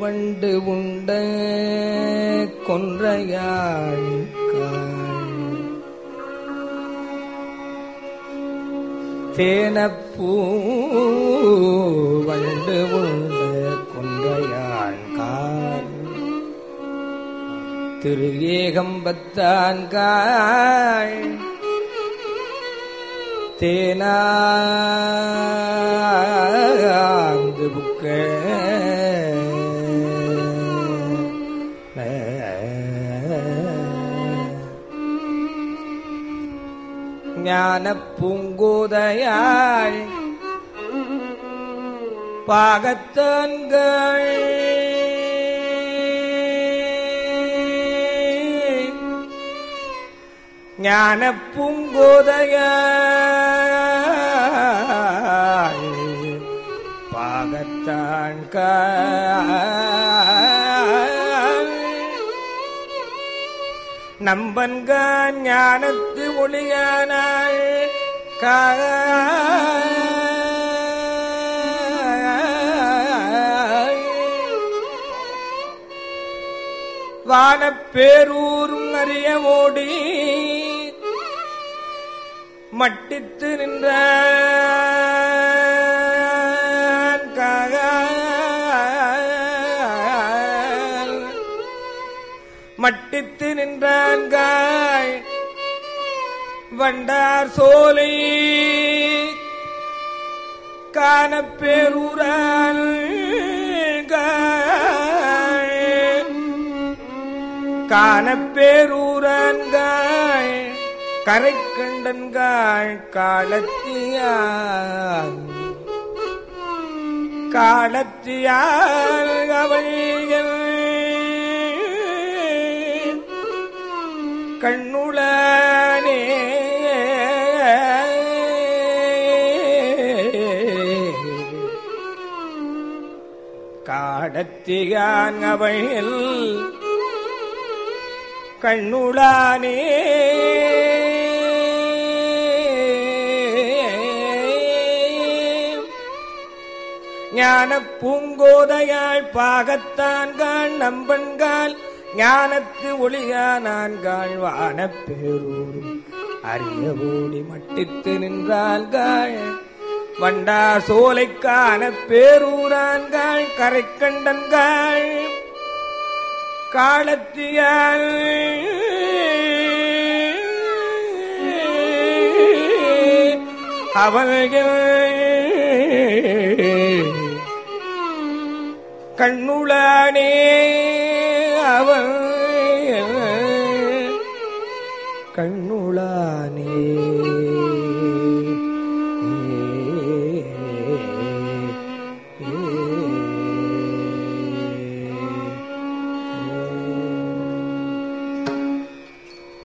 வண்டு உண்ட கொன்றையாள் தேனப்பூ வண்டு உண்ட கொன்றையாள் கால் திரு ஏகம்பத்தான் காள் தேனாந்து புக்க ஞான பூங்கோதையாள் பாகத்தான்கள் ஞான பூங்கோதையாள் பாகத்தான்கள் நம்பன்கான் ஞானத்து ஒளியானாள் வானப்பேரூரும் அறிய ஓடி மட்டித்து நின்ற மட்டித்து நின்றான்காய் வண்டார் சோலை காணப்பேரூரால் காணப்பேரூரான்காய் கரை கண்டன்காள் காலத்தியால் காலத்தியால் அவள் கண்ணுளானே காடத்தியான் அவள் கண்ணுளானே ஞான பூங்கோதையாள் பாகத்தான்காள் நம்பன்கால் ஞானத்து ஒளியானான்காள் வானப்பேரூரும் அறிய ஓடி மட்டித்து நின்றாள்காள் வண்டார் சோலைக்கான பேரூரான்காள் கரை கண்டன்காள் காலத்தியால் அவர்கள் கண்ணுளானே